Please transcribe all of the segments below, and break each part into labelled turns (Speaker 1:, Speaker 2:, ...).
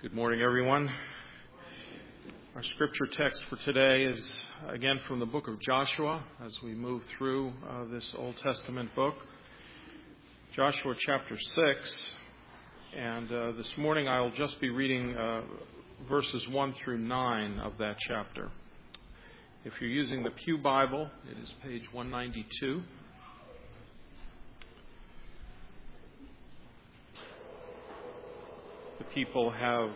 Speaker 1: Good morning, everyone. Our scripture text for today is again from the book of Joshua as we move through this Old Testament book. Joshua chapter 6. And this morning I will just be reading verses 1 through 9 of that chapter. If you're using the Pew Bible, it is page 192. The people have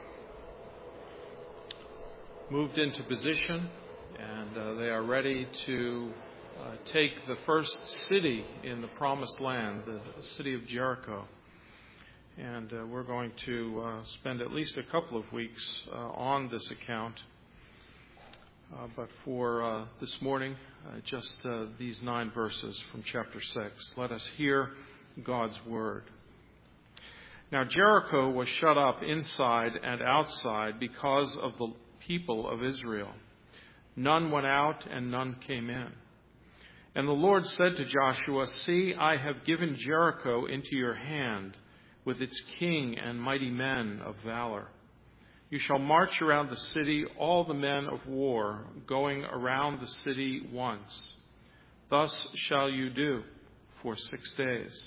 Speaker 1: moved into position and they are ready to take the first city in the Promised Land, the city of Jericho. And we're going to spend at least a couple of weeks on this account. But for this morning, just these 9 verses from chapter 6. Let us hear God's word. Now Jericho was shut up inside and outside because of the people of Israel. None went out and none came in. And the Lord said to Joshua, "See, I have given Jericho into your hand, with its king and mighty men of valor. You shall march around the city, all the men of war, going around the city once. Thus shall you do for 6 days.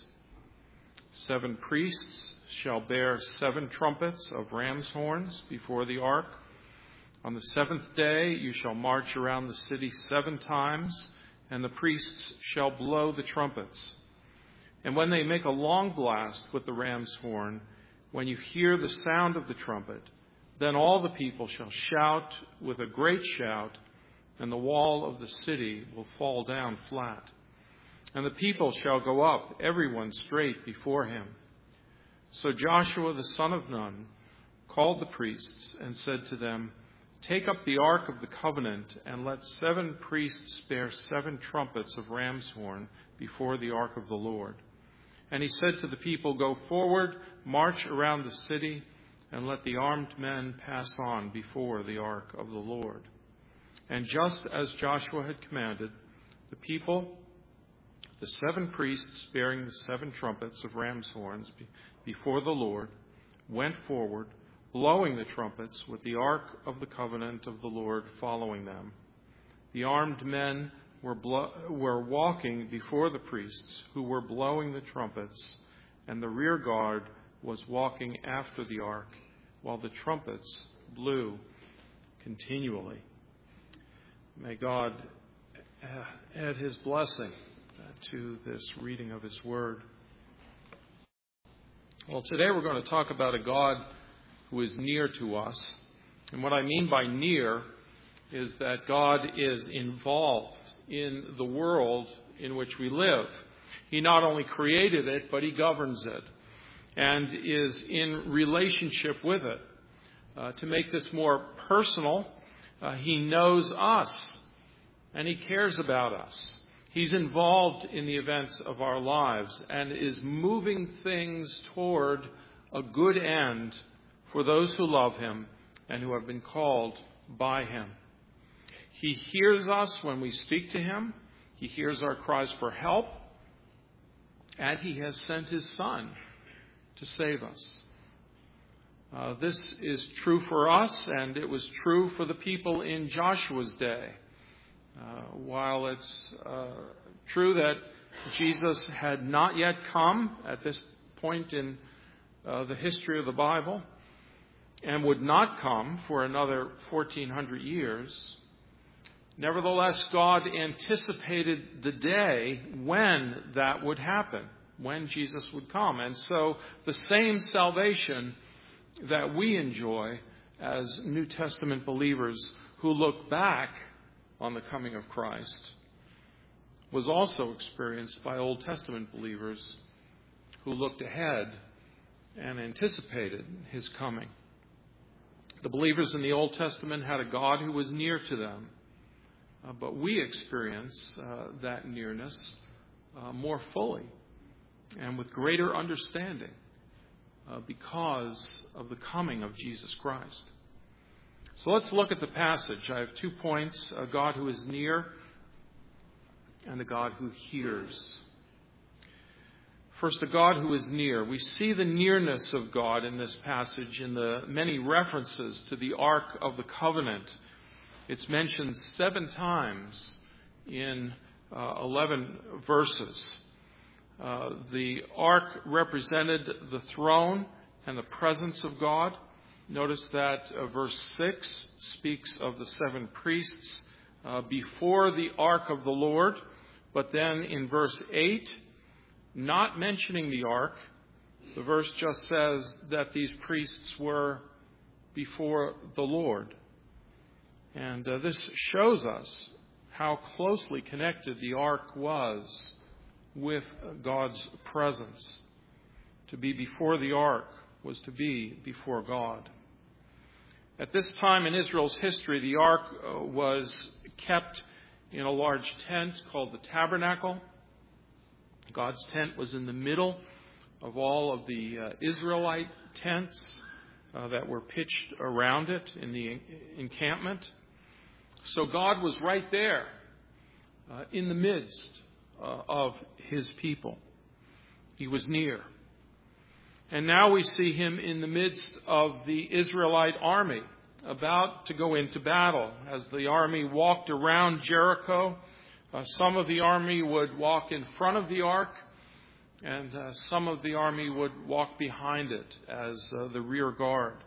Speaker 1: 7 priests shall bear 7 trumpets of ram's horns before the ark. On the 7th day you shall march around the city 7 times, and the priests shall blow the trumpets. And when they make a long blast with the ram's horn, when you hear the sound of the trumpet, then all the people shall shout with a great shout, and the wall of the city will fall down flat. And the people shall go up, everyone straight before him." So Joshua the son of Nun called the priests and said to them, "Take up the ark of the covenant, and let 7 priests bear 7 trumpets of ram's horn before the ark of the Lord." And he said to the people, "Go forward, march around the city, and let the armed men pass on before the ark of the Lord." And just as Joshua had commanded, the people, the 7 priests bearing the 7 trumpets of ram's horns before the Lord, went forward, blowing the trumpets, with the ark of the covenant of the Lord following them. The armed men were walking before the priests who were blowing the trumpets, and the rear guard was walking after the ark, while the trumpets blew continually. May God add his blessing to this reading of his word. Well, today we're going to talk about a God who is near to us. And what I mean by near is that God is involved in the world in which we live. He not only created it, but he governs it and is in relationship with it. To make this more personal, he knows us and he cares about us. He's involved in the events of our lives and is moving things toward a good end for those who love him and who have been called by him. He hears us when we speak to him. He hears our cries for help. And he has sent his Son to save us. This is true for us, and it was true for the people in Joshua's day. While it's true that Jesus had not yet come at this point in the history of the Bible and would not come for another 1,400 years, nevertheless, God anticipated the day when that would happen, when Jesus would come. And so the same salvation that we enjoy as New Testament believers who look back on the coming of Christ was also experienced by Old Testament believers who looked ahead and anticipated his coming. The believers in the Old Testament had a God who was near to them, but we experience that nearness more fully and with greater understanding because of the coming of Jesus Christ. So let's look at the passage. I have 2 points: a God who is near and a God who hears. First, a God who is near. We see the nearness of God in this passage in the many references to the Ark of the Covenant. It's mentioned 7 times in 11 verses. The Ark represented the throne and the presence of God. Notice that verse 6 speaks of the 7 priests before the Ark of the Lord. But then in verse 8, not mentioning the Ark, the verse just says that these priests were before the Lord. And this shows us how closely connected the Ark was with God's presence. To be before the Ark was to be before God. At this time in Israel's history, the Ark was kept in a large tent called the tabernacle. God's tent was in the middle of all of the Israelite tents that were pitched around it in the encampment. So God was right there in the midst of his people. He was near. And now we see him in the midst of the Israelite army, about to go into battle. As the army walked around Jericho, some of the army would walk in front of the ark, and some of the army would walk behind it as the rear guard.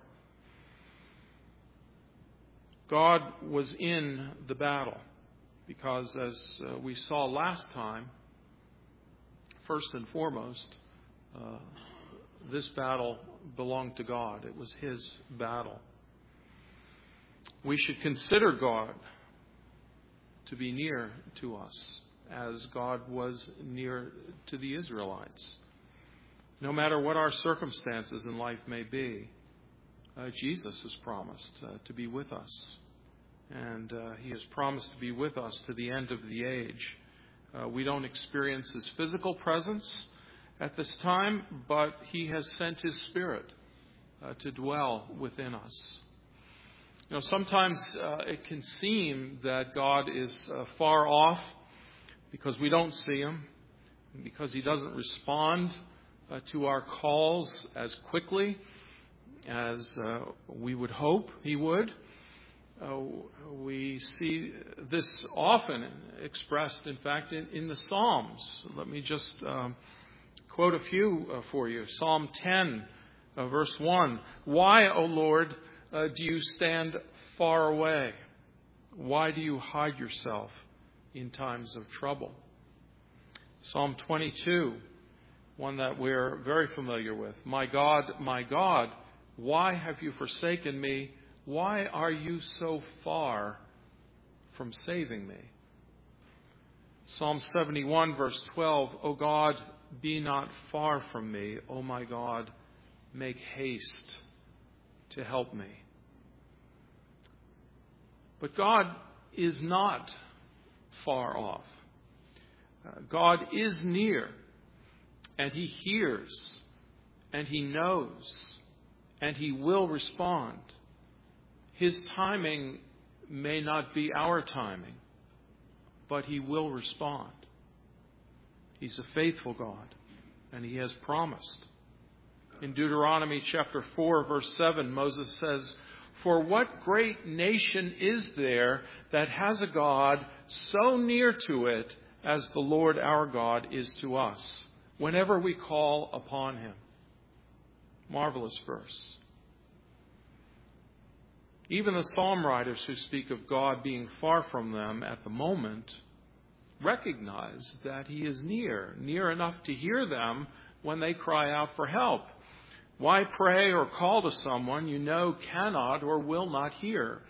Speaker 1: God was in the battle because, as we saw last time, first and foremost, this battle belonged to God. It was his battle. We should consider God to be near to us as God was near to the Israelites. No matter what our circumstances in life may be, Jesus has promised to be with us. And he has promised to be with us to the end of the age. We don't experience his physical presence at this time, but he has sent his Spirit to dwell within us. You know, sometimes it can seem that God is far off because we don't see him, because he doesn't respond to our calls as quickly as we would hope he would. We see this often expressed, in fact, in the Psalms. Let me just quote a few for you. Psalm 10, verse 1. Why, O Lord, do you stand far away? Why do you hide yourself in times of trouble? Psalm 22, one that we're very familiar with. My God, why have you forsaken me? Why are you so far from saving me? Psalm 71, verse 12. O God, be not far from me. O my God, make haste to help me. But God is not far off. God is near, and he hears, and he knows, and he will respond. His timing may not be our timing, but he will respond. He's a faithful God, and he has promised. In Deuteronomy chapter 4, verse 7, Moses says, For what great nation is there that has a God so near to it as the Lord our God is to us, whenever we call upon him? Marvelous verse. Even the psalm writers who speak of God being far from them at the moment recognize that he is near enough to hear them when they cry out for help. Why pray or call to someone you know cannot or will not hear?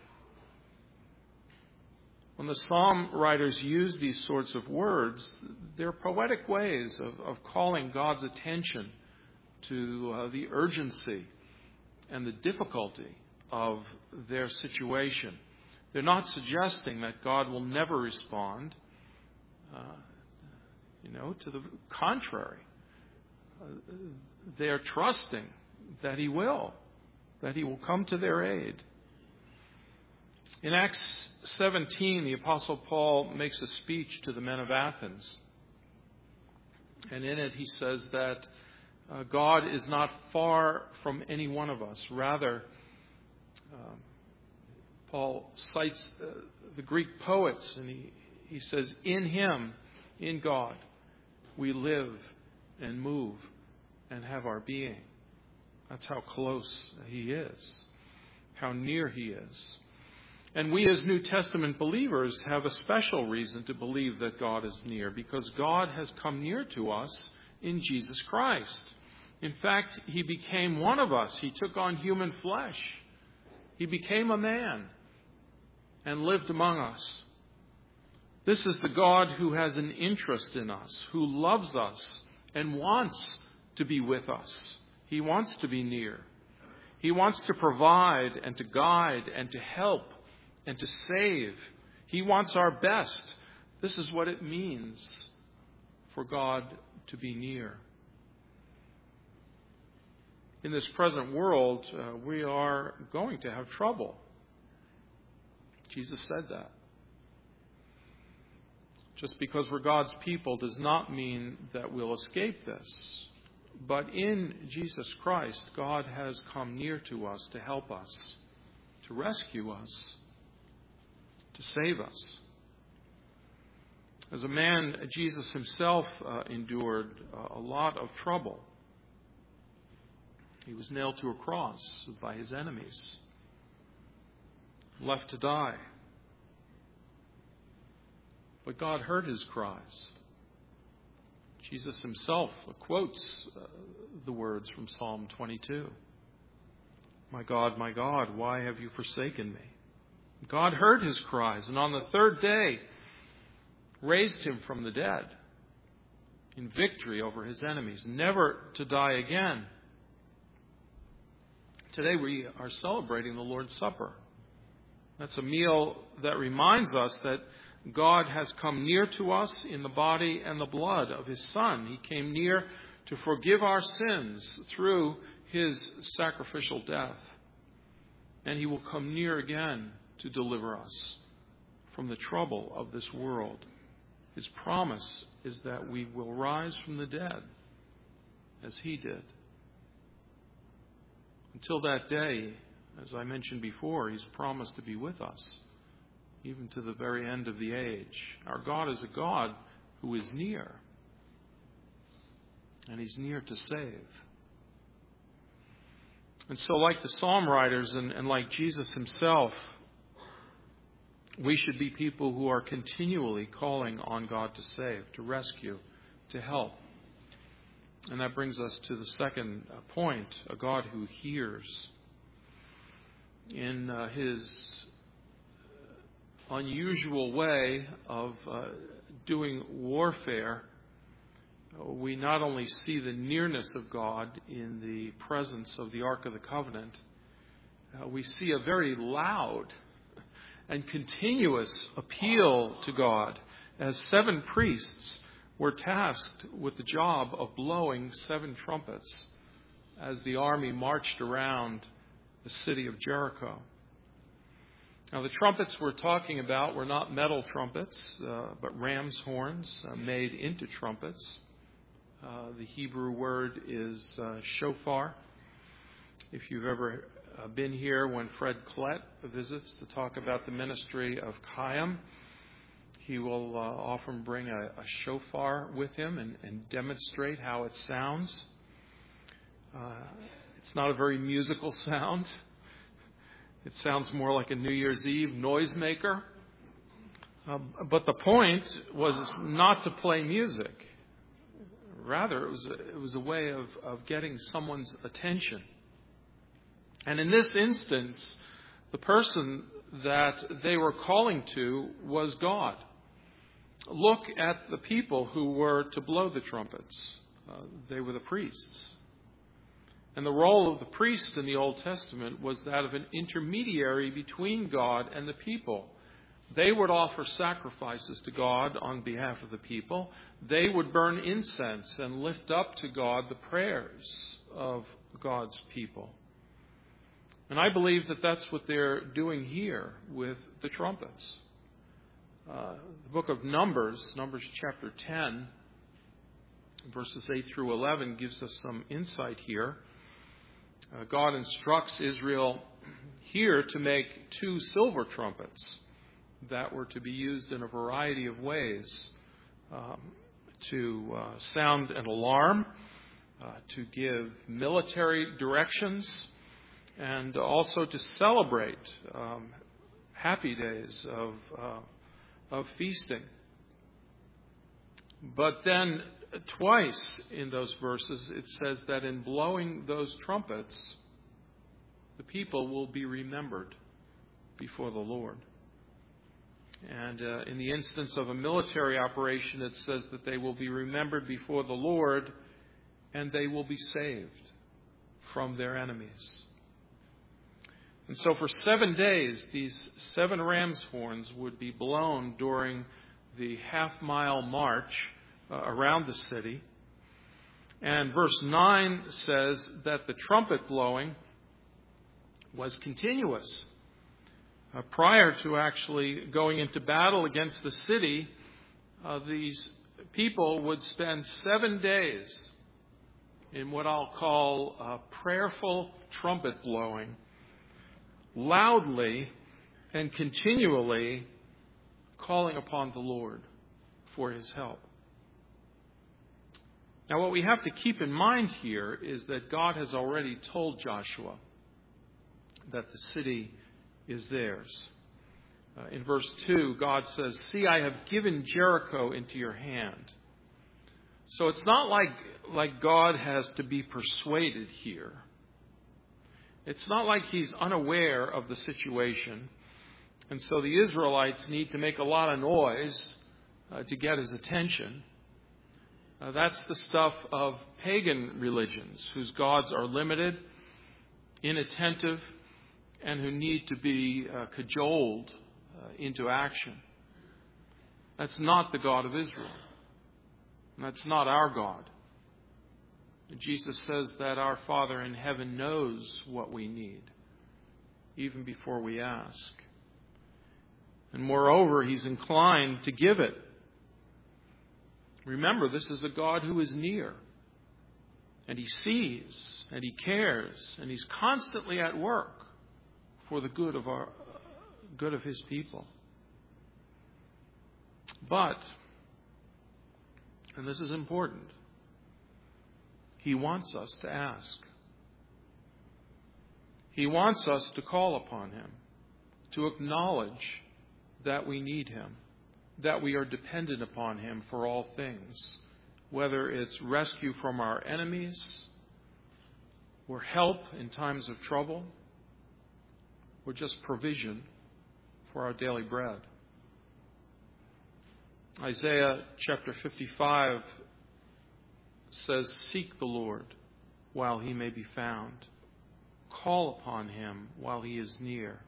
Speaker 1: When the psalm writers use these sorts of words, they're poetic ways of calling God's attention to the urgency and the difficulty of their situation. They're not suggesting that God will never respond. To the contrary. They are trusting that he will come to their aid. In Acts 17, the Apostle Paul makes a speech to the men of Athens. And in it he says that God is not far from any one of us. Rather, Paul cites the Greek poets, and he says, in him, in God, we live and move and have our being. That's how close he is, how near he is. And we as New Testament believers have a special reason to believe that God is near, because God has come near to us in Jesus Christ. In fact, he became one of us. He took on human flesh. He became a man and lived among us. This is the God who has an interest in us, who loves us and wants to be with us. He wants to be near. He wants to provide and to guide and to help and to save. He wants our best. This is what it means for God to be near. In this present world, we are going to have trouble. Jesus said that. Just because we're God's people does not mean that we'll escape this. But in Jesus Christ, God has come near to us to help us, to rescue us, to save us. As a man, Jesus himself endured a lot of trouble. He was nailed to a cross by his enemies, left to die. But God heard his cries. Jesus himself quotes the words from Psalm 22. My God, why have you forsaken me? God heard his cries, and on the third day raised him from the dead in victory over his enemies, never to die again. Today we are celebrating the Lord's Supper. That's a meal that reminds us that God has come near to us in the body and the blood of his Son. He came near to forgive our sins through his sacrificial death. And he will come near again to deliver us from the trouble of this world. His promise is that we will rise from the dead as he did. Until that day, as I mentioned before, he's promised to be with us, even to the very end of the age. Our God is a God who is near, and he's near to save. And so, like the psalm writers and like Jesus himself, we should be people who are continually calling on God to save, to rescue, to help. And that brings us to the second point, a God who hears. In his unusual way of doing warfare, we not only see the nearness of God in the presence of the Ark of the Covenant, we see a very loud and continuous appeal to God as 7 priests were tasked with the job of blowing 7 trumpets as the army marched around the city of Jericho. Now, the trumpets we're talking about were not metal trumpets, but ram's horns made into trumpets. The Hebrew word is shofar. If you've ever been here when Fred Klett visits to talk about the ministry of Chaim, he will often bring a shofar with him and demonstrate how it sounds. It's not a very musical sound. It sounds more like a New Year's Eve noisemaker. But the point was not to play music. Rather, it was a way of getting someone's attention. And in this instance, the person that they were calling to was God. Look at the people who were to blow the trumpets. They were the priests. And the role of the priest in the Old Testament was that of an intermediary between God and the people. They would offer sacrifices to God on behalf of the people. They would burn incense and lift up to God the prayers of God's people. And I believe that that's what they're doing here with the trumpets. The book of Numbers chapter 10, Verses 8 through 11 gives us some insight here. God instructs Israel here to make 2 silver trumpets that were to be used in a variety of ways to sound an alarm, to give military directions, and also to celebrate happy days of feasting. But then twice in those verses it says that in blowing those trumpets, the people will be remembered before the Lord. And in the instance of a military operation, it says that they will be remembered before the Lord and they will be saved from their enemies. And so for 7 days, these 7 ram's horns would be blown during the half-mile march around the city. And verse 9 says that the trumpet blowing was continuous. Prior to actually going into battle against the city, these people would spend 7 days in what I'll call prayerful trumpet blowing, loudly and continually calling upon the Lord for His help. Now, what we have to keep in mind here is that God has already told Joshua that the city is theirs. In verse 2, God says, "See, I have given Jericho into your hand." So it's not like God has to be persuaded here. It's not like He's unaware of the situation. And so the Israelites need to make a lot of noise to get His attention. That's the stuff of pagan religions whose gods are limited, inattentive, and who need to be cajoled into action. That's not the God of Israel. That's not our God. Jesus says that our Father in heaven knows what we need, even before we ask. And moreover, He's inclined to give it. Remember, this is a God who is near. And He sees, and He cares, and He's constantly at work for the good of His people. But, and this is important, He wants us to ask. He wants us to call upon Him, to acknowledge that we need Him, that we are dependent upon Him for all things, whether it's rescue from our enemies, or help in times of trouble, or just provision for our daily bread. Isaiah chapter 55 says, "Seek the Lord while He may be found. Call upon Him while He is near."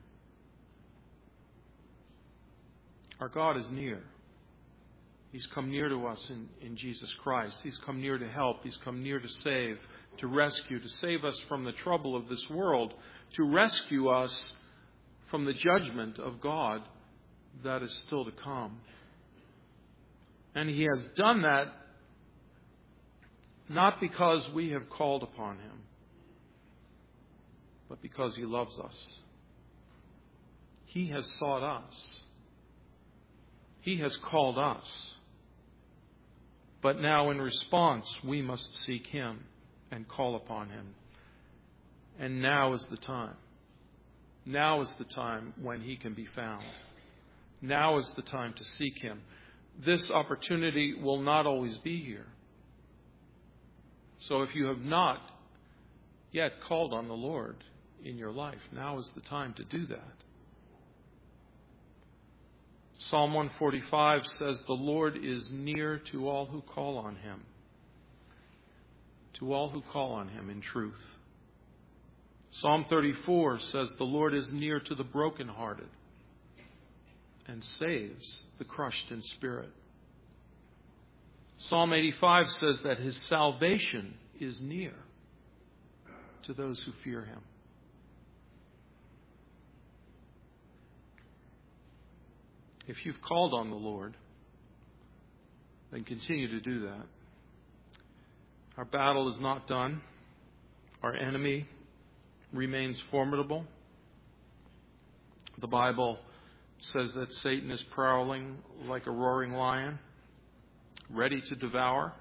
Speaker 1: Our God is near. He's come near to us in Jesus Christ. He's come near to help. He's come near to save, to rescue, to save us from the trouble of this world, to rescue us from the judgment of God that is still to come. And He has done that not because we have called upon Him, but because He loves us. He has sought us. He has called us. But now in response, we must seek Him and call upon Him. And now is the time. Now is the time when He can be found. Now is the time to seek Him. This opportunity will not always be here. So if you have not yet called on the Lord in your life, now is the time to do that. Psalm 145 says, "The Lord is near to all who call on Him." To all who call on Him in truth. Psalm 34 says, "The Lord is near to the brokenhearted and saves the crushed in spirit." Psalm 85 says that His salvation is near to those who fear Him. If you've called on the Lord, then continue to do that. Our battle is not done. Our enemy remains formidable. The Bible says that Satan is prowling like a roaring lion, ready to devour.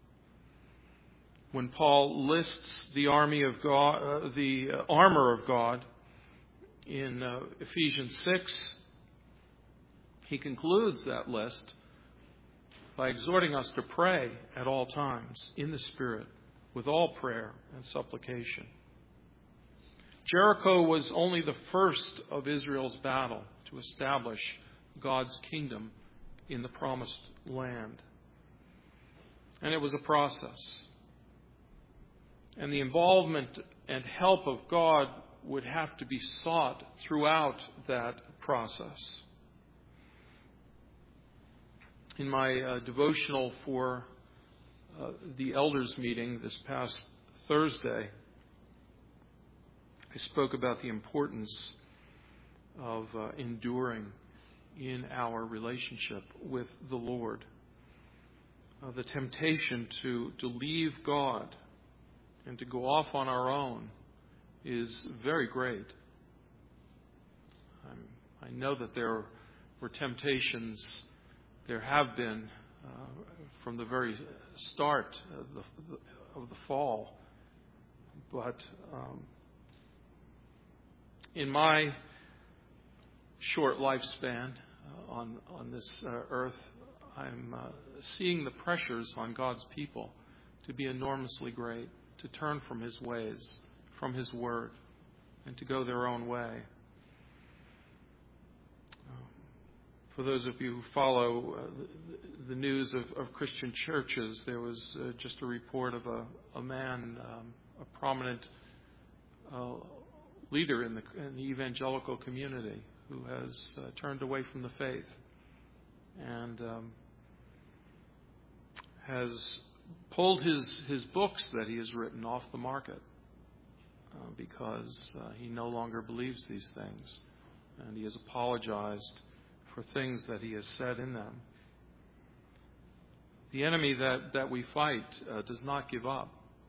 Speaker 1: When Paul lists the army of God, the armor of God in Ephesians 6, he concludes that list by exhorting us to pray at all times in the Spirit with all prayer and supplication. Jericho was only the first of Israel's battle to establish God's kingdom in the promised land. And it was a process. And the involvement and help of God would have to be sought throughout that process. In my devotional for the elders meeting this past Thursday, I spoke about the importance of enduring in our relationship with the Lord. The temptation to leave God and to go off on our own is very great. I know that there were temptations, there have been from the very start of the fall. But in my short lifespan on this earth, I'm seeing the pressures on God's people to be enormously great, to turn from His ways, from His Word, and to go their own way. For those of you who follow the news of Christian churches, there was just a report of a man, a prominent leader in the evangelical community, who has turned away from the faith and has pulled his books that he has written off the market because he no longer believes these things, and he has apologized for things that he has said in them. The enemy that we fight does not give up,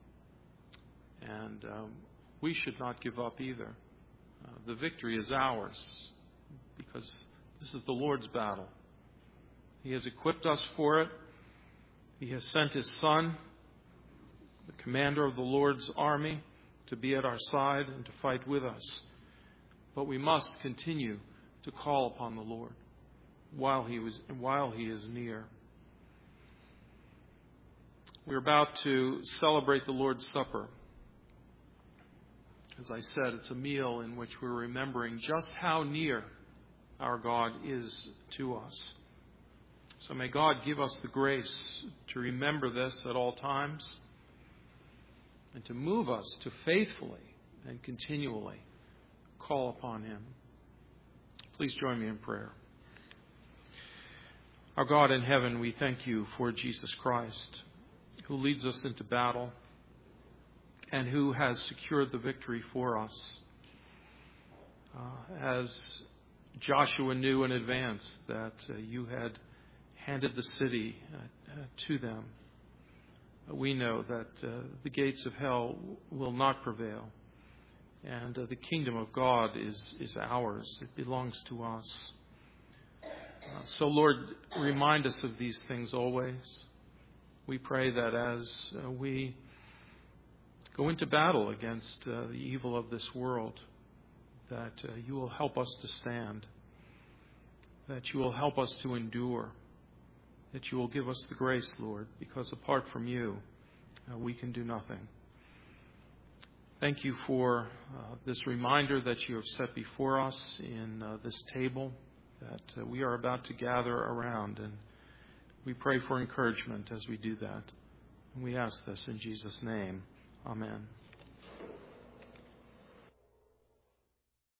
Speaker 1: and we should not give up either. The victory is ours because this is the Lord's battle. He has equipped us for it. He has sent His Son, the commander of the Lord's army, to be at our side and to fight with us. But we must continue to call upon the Lord while He is near. We're about to celebrate the Lord's Supper. As I said, it's a meal in which we're remembering just how near our God is to us. So may God give us the grace to remember this at all times and to move us to faithfully and continually call upon Him. Please join me in prayer. Our God in heaven, we thank You for Jesus Christ, who leads us into battle and who has secured the victory for us. As Joshua knew in advance that You had handed the city to them, we know that the gates of hell will not prevail, and the kingdom of God is ours. It belongs to us. So, Lord, remind us of these things always. We pray that as we go into battle against the evil of this world, that You will help us to stand, that You will help us to endure, that You will give us the grace, Lord, because apart from You, we can do nothing. Thank You for this reminder that You have set before us in this table that we are about to gather around, and we pray for encouragement as we do that. And we ask this in Jesus' name. Amen.